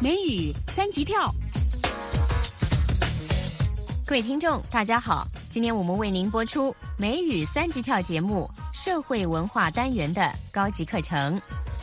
美语三级跳。 各位听众大家好，今天我们为您播出美语三级跳节目社会文化单元的高级课程。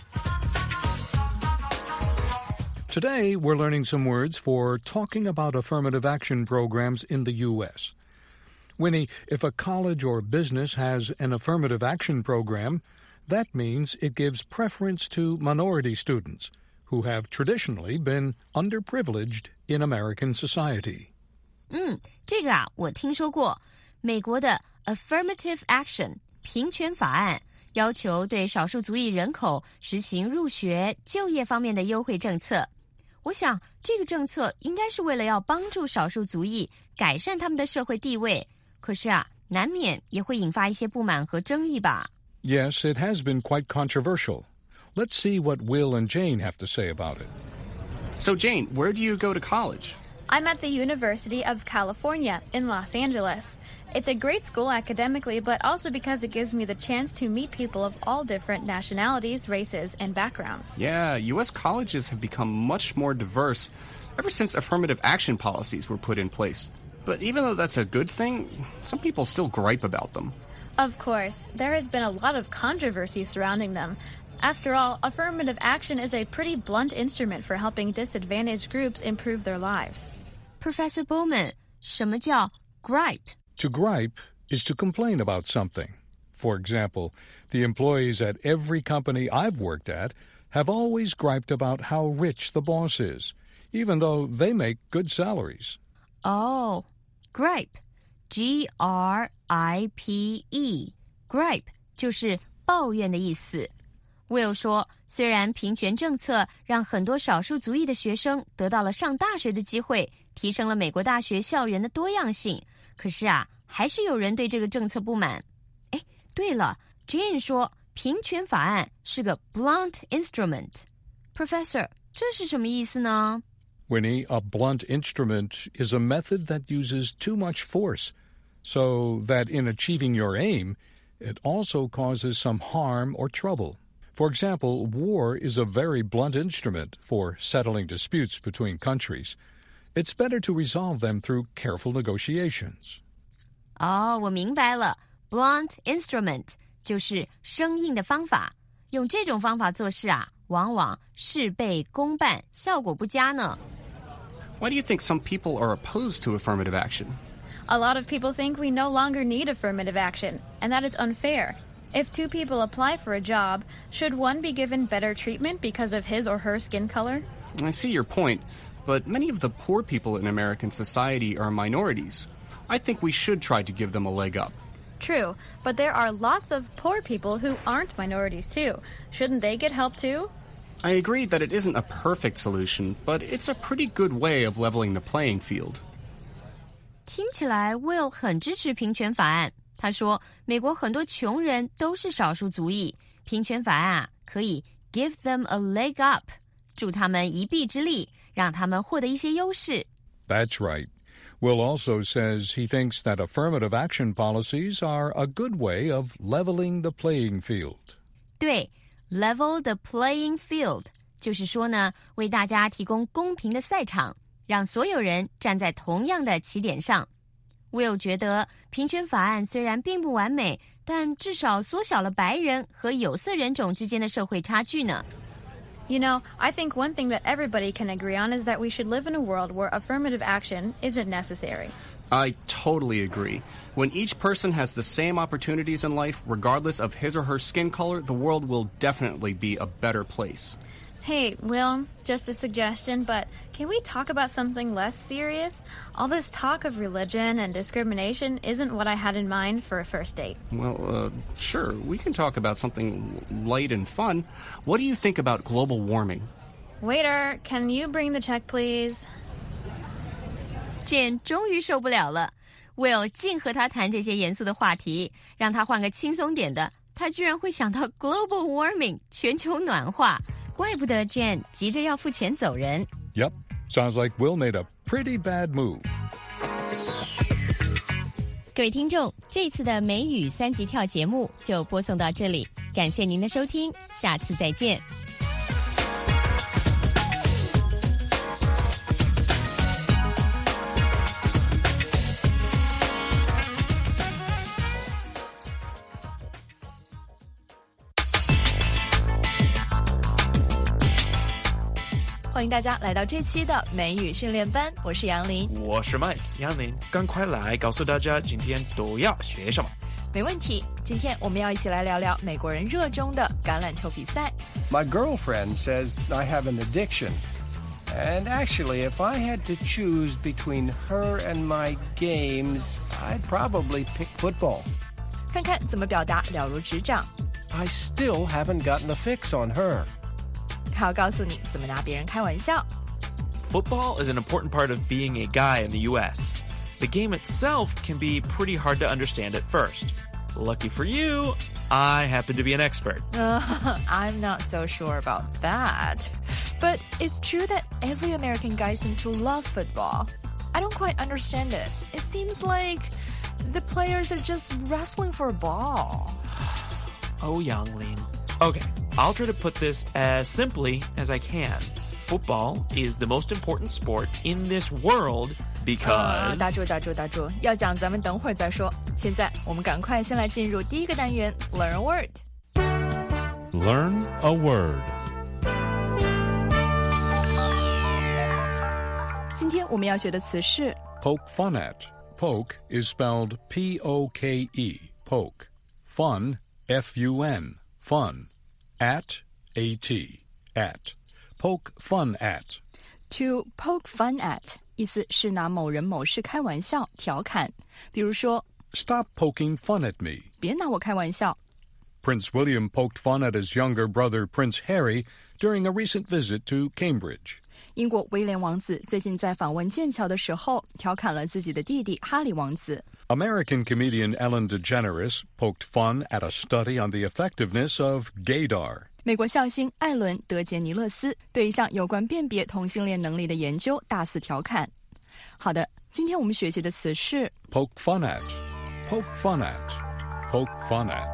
Today, we're learning some words for talking about affirmative action programs in the U.S. Winnie, if a college or business has an affirmative action program, that means it gives preference to minority students who have traditionally been underprivileged in American society. 这个我听说过。美国的 Affirmative Action 平权法案要求对少数族裔人口实行入学、就业方面的优惠政策。我想这个政策应该是为了要帮助少数族裔改善他们的社会地位，可是难免也会引发一些不满和争议吧。 Yes, it has been quite controversial. Let's see what Will and Jane have to say about it. So, Jane, where do you go to college? I'm at the University of California in Los Angeles. It's a great school academically, but also because it gives me the chance to meet people of all different nationalities, races, and backgrounds. Yeah, U.S. colleges have become much more diverse ever since affirmative action policies were put in place. But even though that's a good thing, some people still gripe about them. Of course, there has been a lot of controversy surrounding them. After all, affirmative action is a pretty blunt instrument for helping disadvantaged groups improve their lives. Professor Bowman, 什么叫 gripe? To gripe is to complain about something. For example, the employees at every company I've worked at have always griped about how rich the boss is, even though they make good salaries. Oh, gripe, G-R-I-P-E, gripe 就是抱怨的意思。Will 说，虽然平权政策让很多少数族裔的学生得到了上大学的机会，提升了美国大学校园的多样性，可是还是有人对这个政策不满。哎，对了 ，Jane 说，平权法案是个 blunt instrument。Professor， 这是什么意思呢？ Winnie, a blunt instrument is a method that uses too much force, so that in achieving your aim, it also causes some harm or trouble.For example, war is a very blunt instrument for settling disputes between countries. It's better to resolve them through careful negotiations. 我明白了 ，blunt instrument 就是生硬的方法。用这种方法做事往往事倍功半，效果不佳呢。 Why do you think some people are opposed to affirmative action? A lot of people think we no longer need affirmative action, and that is unfair.If two people apply for a job, should one be given better treatment because of his or her skin color? I see your point, but many of the poor people in American society are minorities. I think we should try to give them a leg up. True, but there are lots of poor people who aren't minorities too. Shouldn't they get help too? I agree that it isn't a perfect solution, but it's a pretty good way of leveling the playing field. 听起来 Will 很支持平权法案。他说，美国很多穷人都是少数族裔，平权法案可以 give them a leg up， 助他们一臂之力，让他们获得一些优势。 That's right. Will also says he thinks that affirmative action policies are a good way of leveling the playing field. 对 ，level the playing field 就是说呢，为大家提供公平的赛场，让所有人站在同样的起点上。Will 觉得平权法案虽然并不完美，但至少缩小了白人和有色人种之间的社会差距呢。 You know, I think one thing that everybody can agree on is that we should live in a world where affirmative action isn't necessary. I totally agree. When each person has the same opportunities in life, regardless of his or her skin color, the world will definitely be a better place.Hey, Will, just a suggestion, but can we talk about something less serious? All this talk of religion and discrimination isn't what I had in mind for a first date. Well, sure, we can talk about something light and fun. What do you think about global warming? Waiter, can you bring the check, please? Jane 终于受不了了 ，Will 净和他谈这些严肃的话题，让他换个轻松点的，他居然会想到 global warming 全球暖化。怪不得 Jen 急着要付钱走人。 Yep, sounds like Will made a pretty bad move. 各位听众，这次的美语三级跳节目就播送到这里，感谢您的收听，下次再见。 欢迎大家来到这期的美语训练班，我是杨林， 我是 Mike。杨林，赶快来告诉大家今天都要学什么。 没问题，今天我们要一起来聊聊美国人热衷的橄榄球比赛。 My girlfriend says I have an addiction. And actually, if I had to choose between her and my games, I'd probably pick football. 看看怎么表达了如指掌。 I still haven't gotten a fix on her. 还要告诉你怎么拿别人开玩笑。 Football is an important part of being a guy in the U.S. The game itself can be pretty hard to understand at first. Lucky for you, I happen to be an expert. I'm not so sure about that. But it's true that every American guy seems to love football. I don't quite understand it. It seems like the players are just wrestling for a ball. Oh, Yanglin. Okay, I'll try to put this as simply as I can. Football is the most important sport in this world because... 打住，要讲咱们等会儿再说。现在我们赶快先来进入第一个单元 Learn a Word. Learn a word. 今天我们要学的词是 Poke fun at. Poke is spelled P-O-K-E. Poke. Fun, F-U-N. Fun. At, A-T. At. Poke fun at. To poke fun at 意思是拿某人某事开玩笑调侃，比如说 Stop poking fun at me. 别拿我开玩笑。 Prince William poked fun at his younger brother Prince Harry during a recent visit to Cambridge. 英国威廉王子最近在访问剑桥的时候调侃了自己的弟弟哈里王子。 American comedian Ellen DeGeneres poked fun at a study on the effectiveness of gaydar. 美国笑星艾伦·德杰尼勒斯对一项有关辨别同性恋能力的研究大肆调侃。好的，今天我们学习的词是 Poke fun at. Poke fun at. Poke fun at.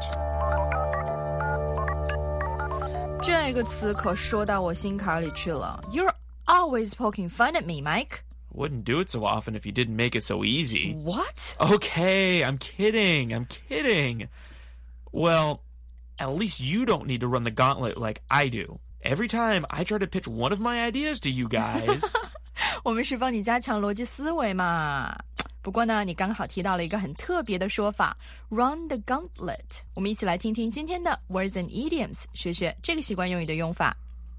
这个词可说到我心坎里去了。You're always poking fun at me, Mike. Wouldn't do it so often if you didn't make it so easy. What? Okay, I'm kidding. Well, at least you don't need to run the gauntlet like I do. Every time I try to pitch one of my ideas to you guys. 我们是帮你加强逻辑思维嘛。不过呢，你刚好提到了一个很特别的说法 Run the gauntlet. 我们一起来听听今天的 Words and Idioms， 学学这个习惯用语的用法。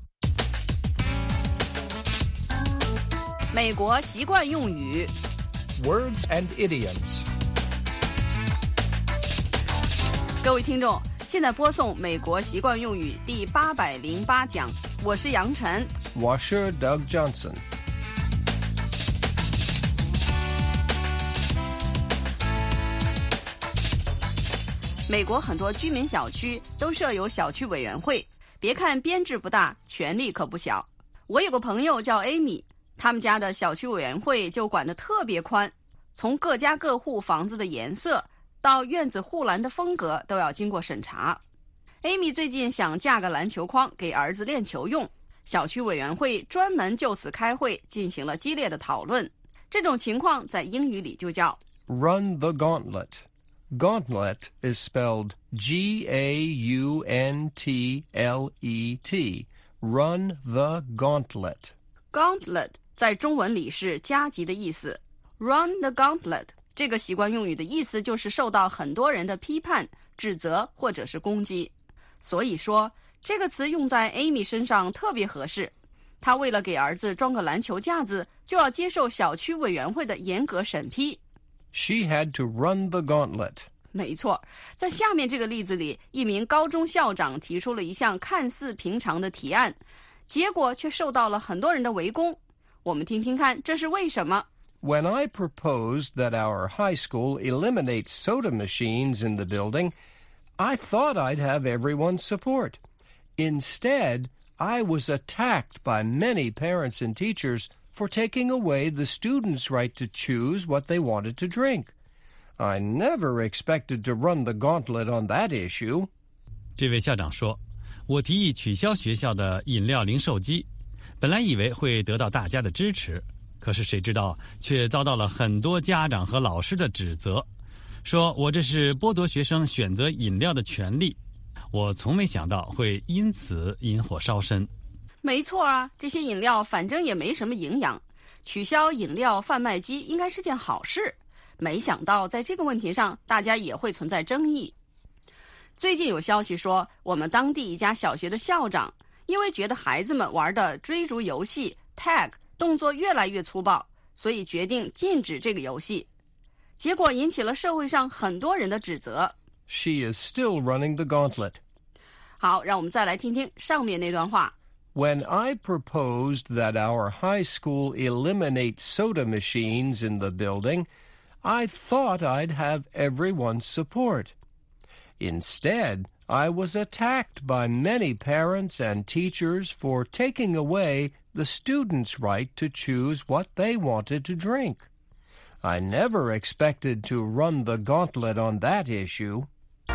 美国习惯用语 Words and idioms. 各位听众，现在播送美国习惯用语第808讲，我是杨晨。 我是 Doug Johnson. 美国很多居民小区都设有小区委员会，别看编制不大，权力可不小。我有个朋友叫 Amy， 他们家的小区委员会就管得特别宽，从各家各户房子的颜色到院子护栏的风格都要经过审查。Amy 最近想架个篮球框给儿子练球用，小区委员会专门就此开会进行了激烈的讨论。这种情况在英语里就叫 Run the gauntlet. Gauntlet is spelled G-A-U-N-T-L-E-T. Run the gauntlet. Gauntlet 在中文里是加急的意思。Run the gauntlet 这个习惯用语的意思就是受到很多人的批判、指责或者是攻击。所以说，这个词用在 Amy 身上特别合适。她为了给儿子装个篮球架子，就要接受小区委员会的严格审批。 She had to run the gauntlet. 没错，在下面这个例子里，一名高中校长提出了一项看似平常的提案，结果却受到了很多人的围攻。我们听听看，这是为什么？ When I proposed that our high school eliminate soda machines in the building, I thought I'd have everyone's support. Instead, I was attacked by many parents and teachers for taking away the students' right to choose what they wanted to drink. I never expected to run the gauntlet on that issue. 这位校长说，我提议取消学校的饮料零售机，本来以为会得到大家的支持，可是谁知道却遭到了很多家长和老师的指责，说我这是剥夺学生选择饮料的权利。我从没想到会因此引火烧身。 没错啊，这些饮料反正也没什么营养，取消饮料贩卖机应该是件好事。没想到在这个问题上，大家也会存在争议。最近有消息说，我们当地一家小学的校长因为觉得孩子们玩的追逐游戏 tag 动作越来越粗暴，所以决定禁止这个游戏。结果引起了社会上很多人的指责。 She is still running the gauntlet. 好，让我们再来听听上面那段话。 When I proposed that our high school eliminate soda machines in the building, I thought I'd have everyone's support. Instead, I was attacked by many parents and teachers for taking away the students' right to choose what they wanted to drink. I never expected to run the gauntlet on that issue.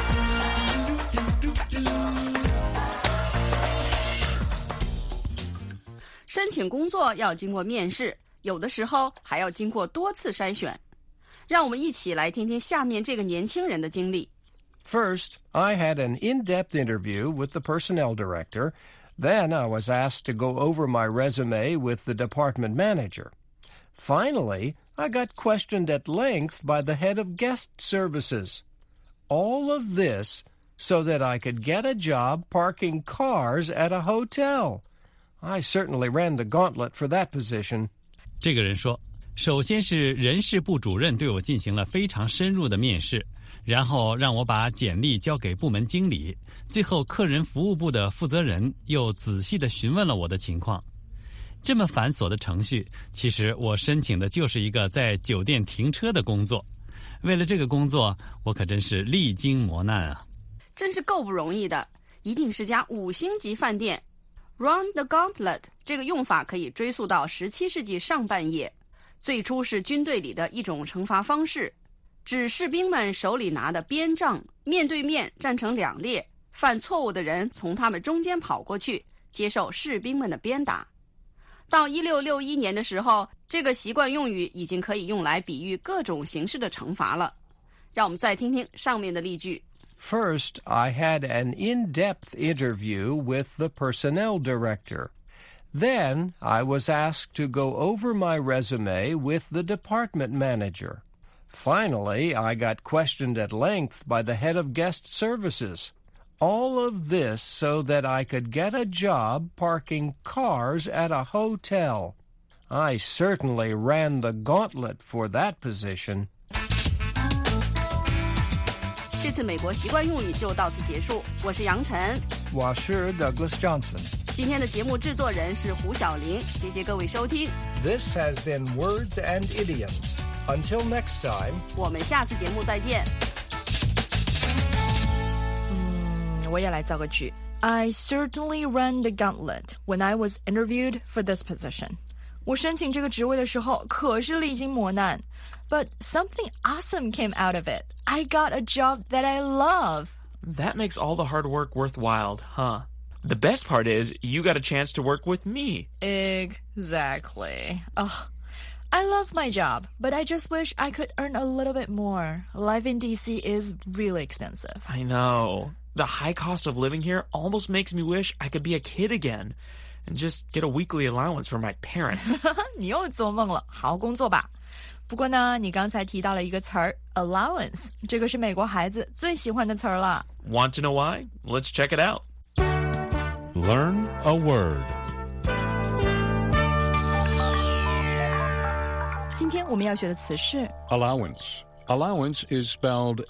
申请工作要经过面试，有的时候还要经过多次筛选。让我们一起来听听下面这个年轻人的经历。 First, I had an in-depth interview with the personnel director. Then I was asked to go over my resume with the department manager. Finally, I got questioned at length by the head of guest services. All of this so that I could get a job parking cars at a hotel. I certainly ran the gauntlet for that position. 这个人说，首先是人事部主任对我进行了非常深入的面试，然后让我把简历交给部门经理，最后客人服务部的负责人又仔细地询问了我的情况。这么繁琐的程序，其实我申请的就是一个在酒店停车的工作。为了这个工作，我可真是历经磨难啊！ 真是够不容易的，一定是家5星级饭店。Run the gauntlet 这个用法可以追溯到17世纪上半叶，最初是军队里的一种惩罚方式，指士兵们手里拿的鞭杖面对面站成2列，犯错误的人从他们中间跑过去，接受士兵们的鞭打。到1661年的时候，这个习惯用语已经可以用来比喻各种形式的惩罚了。让我们再听听上面的例句。 First, I had an in-depth interview with the personnel director. Then, I was asked to go over my resume with the department manager. Finally, I got questioned at length by the head of guest services. All of this so that I could get a job parking cars at a hotel. I certainly ran the gauntlet for that position. 这次美国习惯用语就到此结束。我是杨晨， 我是 Douglas Johnson。 今天的节目制作人是胡小玲，谢谢各位收听。 This has been Words and Idioms. Until next time, 我们下次节目再见。 我也来造个句。I certainly ran the gauntlet when I was interviewed for this position. 我申请这个职位的时候可是历经磨难。But something awesome came out of it. I got a job that I love. That makes all the hard work worthwhile, huh? The best part is you got a chance to work with me. Exactly. Oh, I love my job, but I just wish I could earn a little bit more. Life in DC is really expensive. I know. The high cost of living here almost makes me wish I could be a kid again and just get a weekly allowance from my parents. 你又做梦了，好好工作吧。不过呢，你刚才提到了一个词儿 allowance， 这个是美国孩子最喜欢的词儿了。 Want to know why? Let's check it out. Learn a word. 今天我们要学的词是 allowance. Allowance is spelled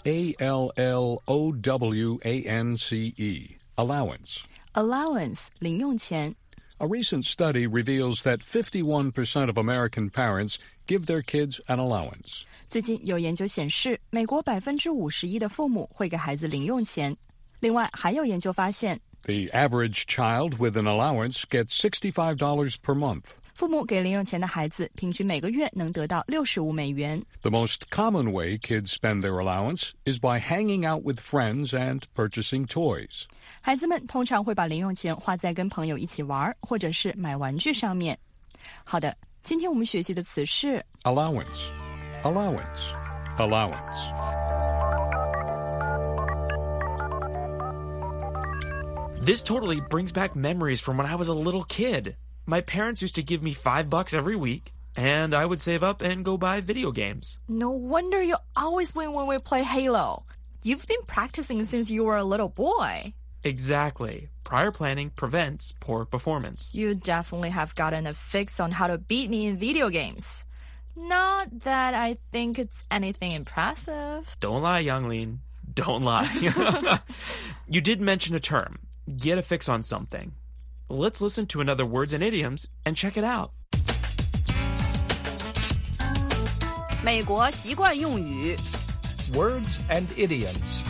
A-L-L-O-W-A-N-C-E. Allowance. Allowance, 零用钱。 A recent study reveals that 51% of American parents give their kids an allowance. 最近有研究显示，美国51%的父母会给孩子零用钱。另外，还有研究发现 The average child with an allowance gets $65 per month. 父母给零用钱的孩子平均每个月能得到$65。 The most common way kids spend their allowance is by hanging out with friends and purchasing toys. 孩子们通常会把零用钱花在跟朋友一起玩或者是买玩具上面。好的，今天我们学习的词是 allowance. Allowance. Allowance. This totally brings back memories from when I was a little kid. My parents used to give me $5 every week, and I would save up and go buy video games. No wonder you always win when we play Halo. You've been practicing since you were a little boy. Exactly. Prior planning prevents poor performance. You definitely have gotten a fix on how to beat me in video games. Not that I think it's anything impressive. Don't lie, Younglin. Don't lie. You did mention a term. Get a fix on something. Let's listen to another words and idioms and check it out. 美国习惯用语 Words and idioms.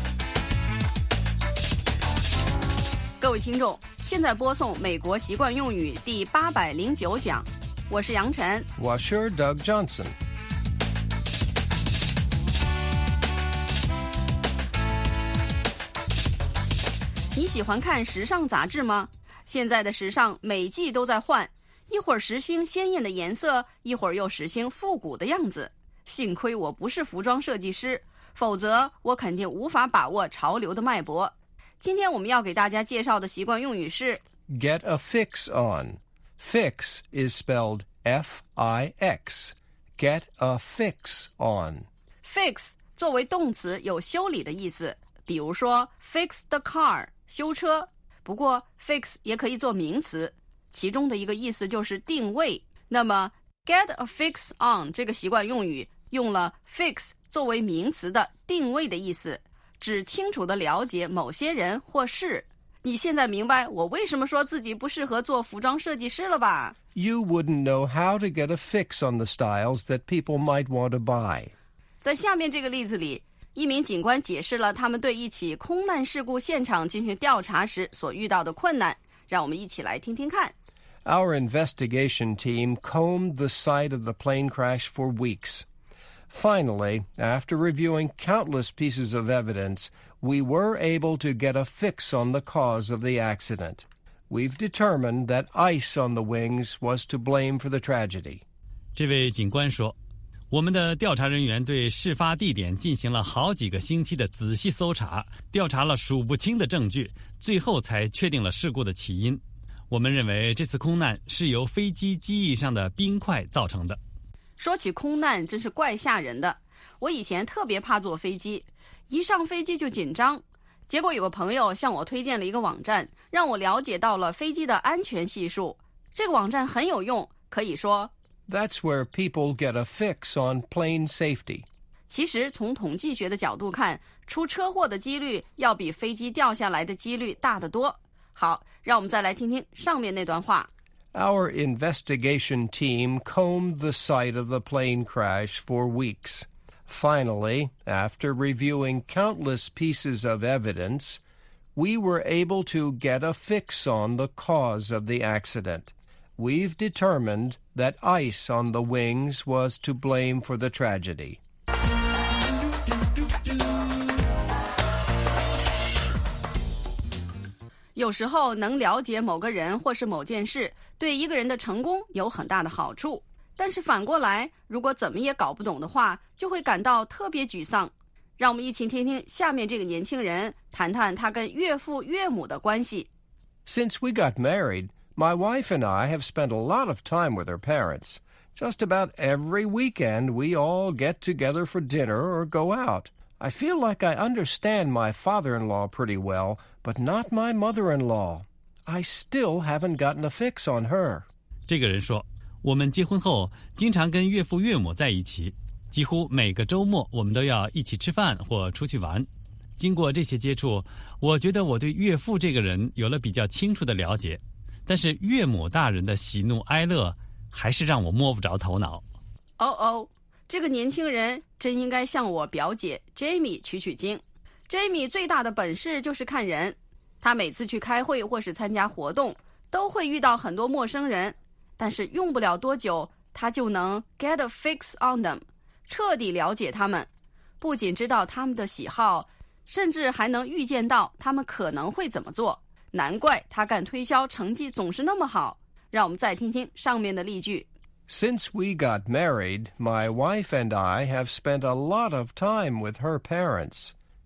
各位听众，现在播送美国习惯用语第809讲，我是杨晨， 我是 Doug Johnson。 你喜欢看时尚杂志吗？现在的时尚每季都在换，一会儿时兴鲜艳的颜色，一会儿又时兴复古的样子。幸亏我不是服装设计师，否则我肯定无法把握潮流的脉搏。今天我们要给大家介绍的习惯用语是 Get a fix on. Fix is spelled F-I-X. Get a fix on. Fix 作为动词有修理的意思，比如说 fix the car 修车。不过 fix 也可以做名词，其中的一个意思就是定位。那么 get a fix on 这个习惯用语用了 fix 作为名词的定位的意思，只清楚地了解某些人或事。你现在明白我为什么说自己不适合做服装设计师了吧？ You wouldn't know how to get a fix on the styles that people might want to buy. 在下面这个例子里，一名警官解释了他们对一起空难事故现场进行调查时所遇到的困难，让我们一起来听听看。 Our investigation team combed the site of the plane crash for weeks. Finally, after reviewing countless pieces of evidence, we were able to get a fix on the cause of the accident. We've determined that ice on the wings was to blame for the tragedy. 这位警官说，我们的调查人员对事发地点进行了好几个星期的仔细搜查，调查了数不清的证据，最后才确定了事故的起因。我们认为这次空难是由飞机机翼上的冰块造成的。 说起空难真是怪吓人的，我以前特别怕坐飞机，一上飞机就紧张。结果有个朋友向我推荐了一个网站，让我了解到了飞机的安全系数。这个网站很有用，可以说 That's where people get a fix on plane safety. 其实从统计学的角度看，出车祸的几率要比飞机掉下来的几率大得多。好，让我们再来听听上面那段话。 Our investigation team combed the site of the plane crash for weeks. Finally, after reviewing countless pieces of evidence, we were able to get a fix on the cause of the accident. We've determined that ice on the wings was to blame for the tragedy. 有时候能了解某个人或是某件事，对一个人的成功有很大的好处。但是反过来，如果怎么也搞不懂的话，就会感到特别沮丧。让我们一起听听下面这个年轻人谈谈他跟岳父岳母的关系。 Since we got married, my wife and I have spent a lot of time with her parents. Just about every weekend, we all get together for dinner or go out. I feel like I understand my father-in-law pretty well, but not my mother-in-law. I still haven't gotten a fix on her. 这个人说，我们结婚后经常跟岳父岳母在一起，几乎每个周末我们都要一起吃饭或出去玩。经过这些接触，我觉得我对岳父这个人有了比较清楚的了解，但是岳母大人的喜怒哀乐还是让我摸不着头脑。 这个年轻人真应该向我表姐 Jamie 取经。Jamie 最大的本事就是看人，他每次去开会或是参加活动，都会遇到很多陌生人，但是用不了多久，他就能 get a fix on them， 彻底了解他们，不仅知道他们的喜好，甚至还能预见到他们可能会怎么做。难怪他干推销成绩总是那么好。让我们再听听上面的例句。 Since we got married, my wife and I have spent a lot of time with her parents.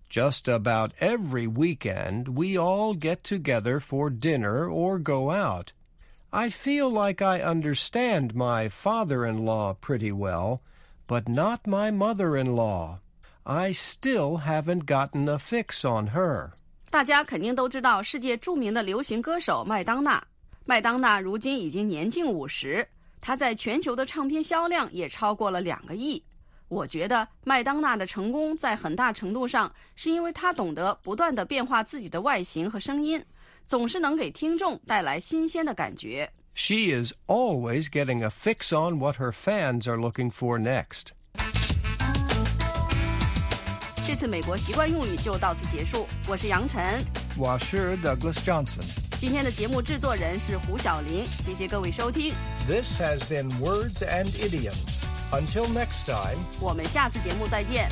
Just about every weekend, we all get together for dinner or go out. I feel like I understand my father-in-law pretty well, but not my mother-in-law. I still haven't gotten a fix on her. 大家肯定都知道世界著名的流行歌手麦当娜。麦当娜如今已经年近50，她在全球的唱片销量也超过了2个亿。我觉得麦当娜的成功在很大程度上是因为她懂得不断地变化自己的外形和声音，总是能给听众带来新鲜的感觉。 She is always getting a fix on what her fans are looking for next. 这次美国习惯用语就到此结束。我是杨晨， 我是 Douglas Johnson. 今天的节目制作人是胡小玲，谢谢各位收听。 This has been Words and Idioms. Until next time, 我们下次节目再见。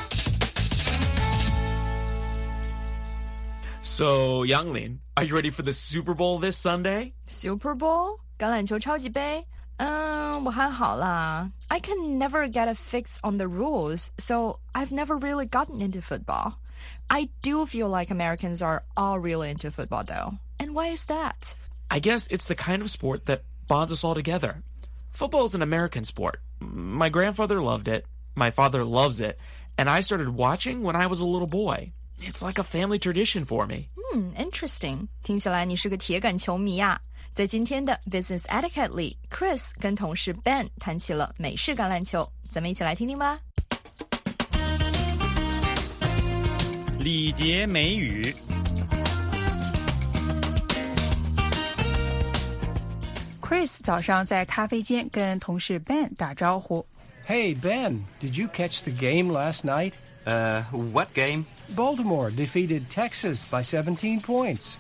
So, Younglin, are you ready for the Super Bowl this Sunday? Super Bowl? 橄榄球超级杯？我还好啦。I can never get a fix on the rules, so I've never really gotten into football. I do feel like Americans are all really into football, though. And why is that? I guess it's the kind of sport that bonds us all together. Football is an American sport. My grandfather loved it. My father loves it. And I started watching when I was a little boy. It's like a family tradition for me. Interesting. 听起来你是个铁杆球迷啊。在今天的 Business Etiquette 里 Chris 跟同事 Ben 谈起了美式橄榄球，咱们一起来听听吧。 礼节美语。 Chris 早上在咖啡间跟同事 Ben 打招呼。 Hey, Ben, did you catch the game last night? What game? Baltimore defeated Texas by 17 points.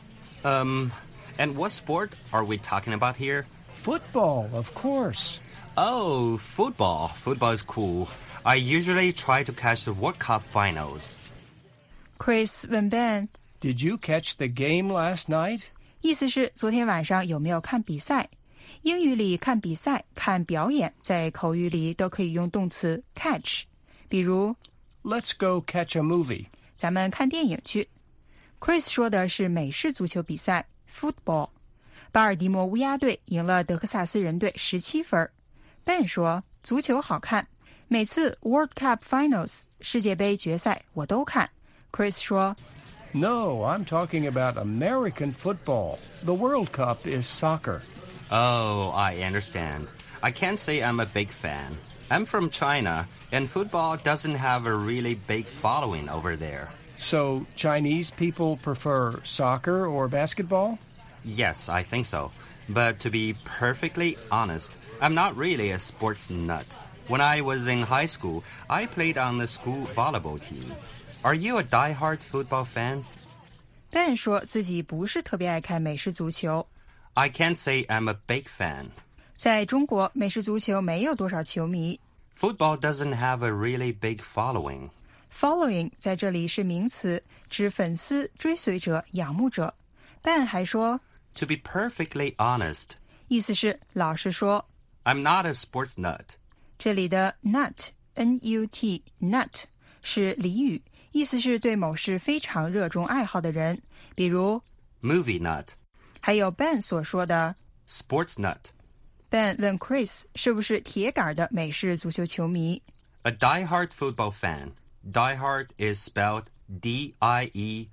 And what sport are we talking about here? Football, of course. Oh, football. Football is cool. I usually try to catch the World Cup finals. Chris 问 Ben, Did you catch the game last night? 意思是昨天晚上有没有看比赛？英语里看比赛、看表演，在口语里都可以用动词 catch。比如 Let's go catch a movie. 咱们看电影去。Chris 说的是美式足球比赛 football。巴尔的摩乌鸦队赢了德克萨斯人队17分。Ben 说足球好看，每次 World Cup Finals 世界杯决赛我都看。Chris 说 No, I'm talking about American football. The World Cup is soccer. Oh, I understand. I can't say I'm a big fan. I'm from China, and football doesn't have a really big following over there. So, Chinese people prefer soccer or basketball? Yes, I think so. But to be perfectly honest, I'm not really a sports nut. When I was in high school, I played on the school volleyball team. Are you a die-hard football fan? Ben 说自己不是特别爱看美式足球。 I can't say I'm a big fan. 在中国，美式足球没有多少球迷。 Football doesn't have a really big following. Following 在这里是名词，指粉丝、追随者、仰慕者。Ben 还说 To be perfectly honest. 意思是老实说。 I'm not a sports nut. 这里的 nut, N-U-T, nut 是俚语，意思是对某事非常热衷爱好的人，比如 Movie nut. 还有 Ben 所说的 Sports nut. Ben 问 Chris 是不是铁杆的美式足球球迷。 A die-hard football fan. Die-hard is spelled D-I-E-H-A-R-D.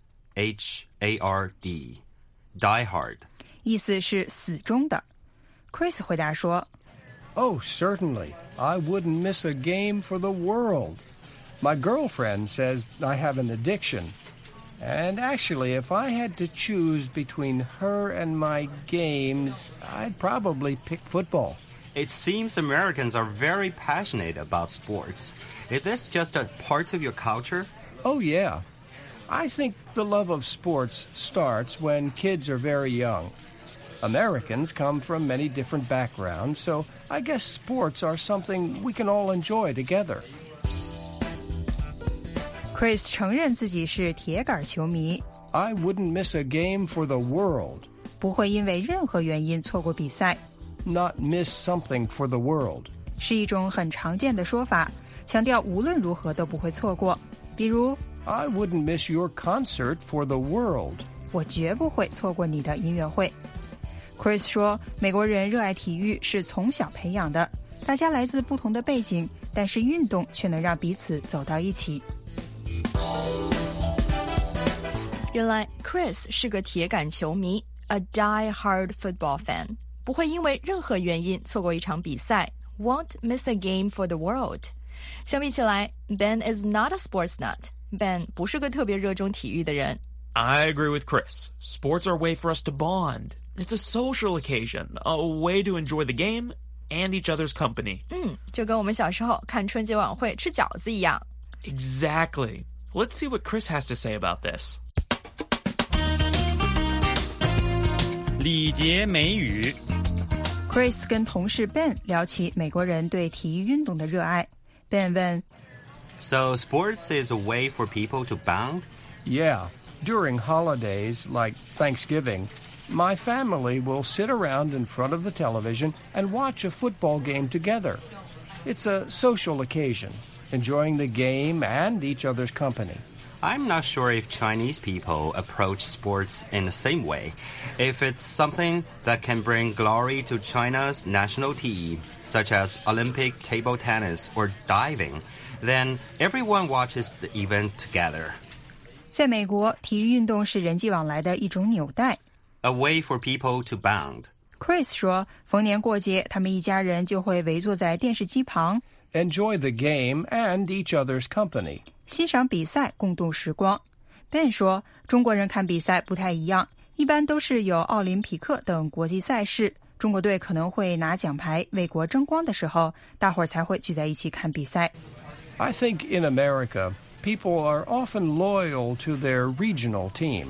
Die-hard. 意思是死忠的。Chris 回答说 Oh, certainly. I wouldn't miss a game for the world. My girlfriend says I have an addiction. And actually, if I had to choose between her and my games, I'd probably pick football. It seems Americans are very passionate about sports. Is this just a part of your culture? Oh, yeah. I think the love of sports starts when kids are very young. Americans come from many different backgrounds, so I guess sports are something we can all enjoy together. Chris 承认自己是铁杆球迷。 I wouldn't miss a game for the world. 不会因为任何原因错过比赛。 Not miss something for the world. 是一种很常见的说法，强调无论如何都不会错过。比如 I wouldn't miss your concert for the world. 我绝不会错过你的音乐会。Chris 说，美国人热爱体育是从小培养的，大家来自不同的背景，但是运动却能让彼此走到一起。 原来 Chris 是个铁杆球迷 ，a die-hard football fan， 不会因为任何原因错过一场比赛 ，won't miss a game for the world。相比起来 ，Ben is not a sports nut。Ben 不是个特别热衷体育的人。 I agree with Chris. Sports are a way for us to bond. It's a social occasion, a way to enjoy the game and each other's company. 就跟我们小时候看春节晚会吃饺子一样。 Exactly. Let's see what Chris has to say about this. 礼节美语。 Chris 跟同事 Ben 聊起美国人对体育运动的热爱。Ben 问 So sports is a way for people to bond? Yeah. During holidays like Thanksgiving, my family will sit around in front of the television and watch a football game together. It's a social occasion, enjoying the game and each other's company. I'm not sure if Chinese people approach sports in the same way. If it's something that can bring glory to China's national team, such as Olympic table tennis or diving, then everyone watches the event together. 在美国，体育运动是人际往来的一种纽带。 A way for people to bond. Chris 说，逢年过节，他们一家人就会围坐在电视机旁 Enjoy the game and each other's company. 欣赏比赛，共度时光。Ben 说，中国人看比赛不太一样，一般都是有奥林匹克等国际赛事，中国队可能会拿奖牌为国争光的时候，大伙儿才会聚在一起看比赛。 I think in America, people are often loyal to their regional team.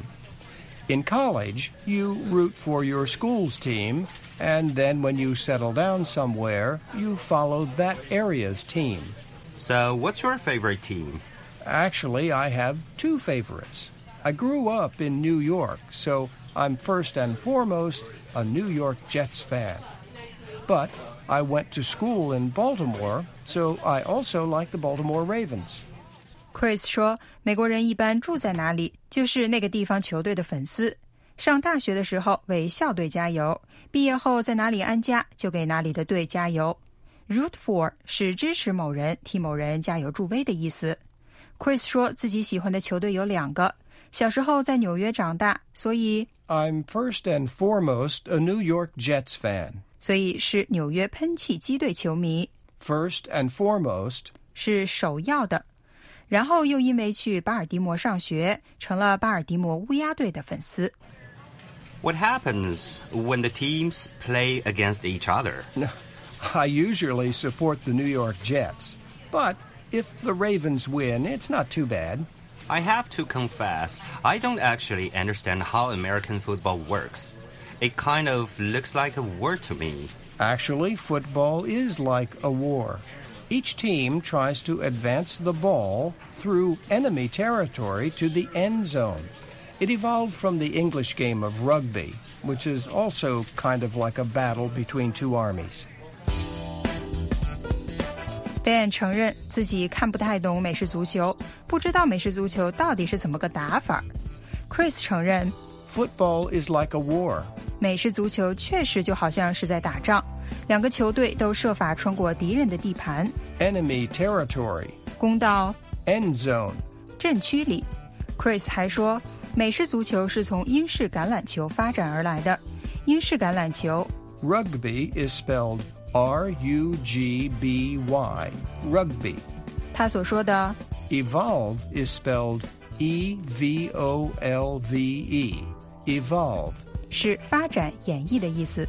In college, you root for your school's team, and then when you settle down somewhere, you follow that area's team. So what's your favorite team? Actually, I have two favorites. I grew up in New York, so I'm first and foremost a New York Jets fan. But I went to school in Baltimore, so I also like the Baltimore Ravens. Chris 说，美国人一般住在哪里，就是那个地方球队的粉丝。上大学的时候为校队加油，毕业后在哪里安家，就给哪里的队加油。Root for 是支持某人、替某人加油助威的意思。Chris 说自己喜欢的球队有2个，小时候在纽约长大，所以 I'm first and foremost a New York Jets fan. 所以是纽约喷气机队球迷。 First and foremost 是首要的。然后又因为去巴尔的摩上学，成了巴尔的摩乌鸦队的粉丝。 What happens when the teams play against each other? I usually support the New York Jets, but if the Ravens win, it's not too bad. I have to confess, I don't actually understand how American football works. It kind of looks like a war to me. Actually, football is like a war. Each team tries to advance the ball through enemy territory to the end zone. It evolved from the English game of rugby, which is also kind of like a battle between two armies. Ben 承认自己看不太懂美式足球，不知道美式足球到底是怎么个打法。Chris 承认 Football is like a war. 美式足球确实就好像是在打仗。2个球队都设法穿过敌人的地盘 Enemy territory. 攻到 End zone. 阵区里。Chris 还说，美式足球是从英式橄榄球发展而来的。英式橄榄球 Rugby is spelled R-U-G-B-Y. Rugby. 他所说的 Evolve is spelled E-V-O-L-V-E. Evolve. 是发展演绎的意思。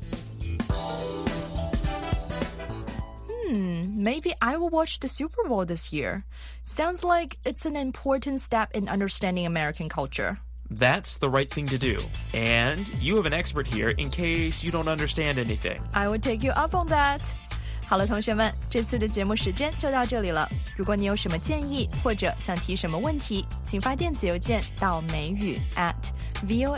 Maybe I will watch the Super Bowl this year. Sounds like it's an important step in understanding American culture. That's the right thing to do. And you have an expert here in case you don't understand anything. I would take you up on that. 好了，同学们，这次的节目时间就到这里了。如果你有什么建议或者想提什么问题，请发电子邮件到美语@voanews.com